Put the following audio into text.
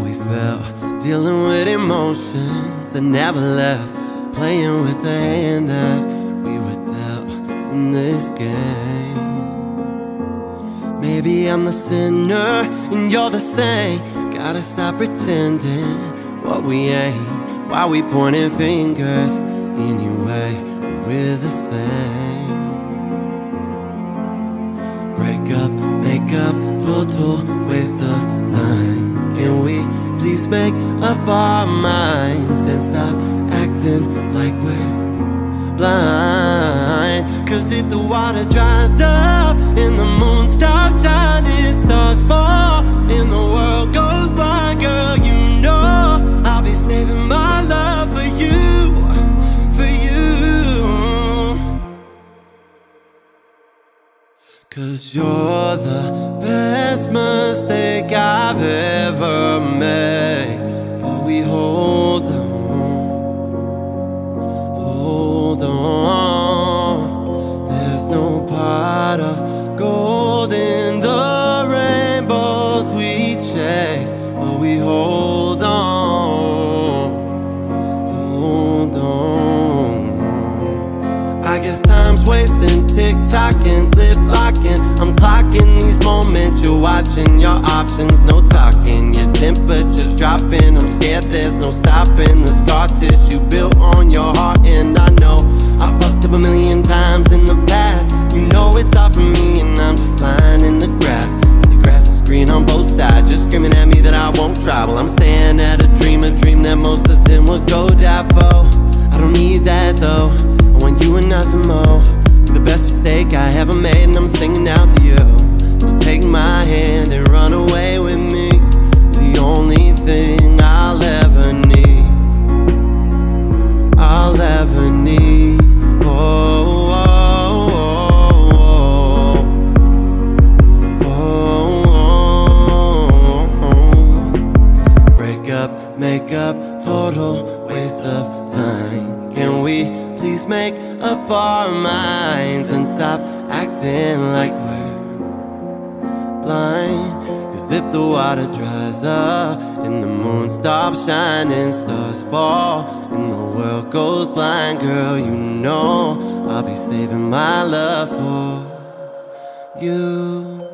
we felt, dealing with emotions that never left, playing with the hand that we were dealt in this game. Maybe I'm the sinner and you're the saint. Gotta stop pretending what we ain't. Why we pointing fingers anyway? We're the same. Break up, make up, total waste of time. Can we please make up our minds and stop acting like we're blind? Cause if the water dries up and the moon stops shining, stars fall and the world goes blind, girl, you know I'll be saving my love for you, for you. Cause you're the best mistake I've ever made. But we hold on, hold on. There's no pot of gold in the rainbows we chase. But we hold on, hold on. I guess time's wasting, tick-tocking, lip-locking. I'm clocking these moments, you're watching your options, no talking. Your temperature's dropping, I'm scared there's no stopping the scar tissue built on your heart. And I know I fucked up a million times in the past. You know it's hard for me and I'm just lying in the grass. But the grass is green on both sides, just screaming at me that I won't try. Well, I'm staring at a dream that most of them would go die for. I don't need that though, I want you and nothing more. The best mistake I ever made and I'm singing out to you. So take my hand and run away with me. The only thing I'll ever need, I'll ever need. Oh, oh, oh, oh, oh. Break up, make up, total waste of time. Can we please make up our minds and stop acting like we're blind? Cause if the water dries up and the moon stops shining, stars fall and the world goes blind, girl, you know I'll be saving my love for you.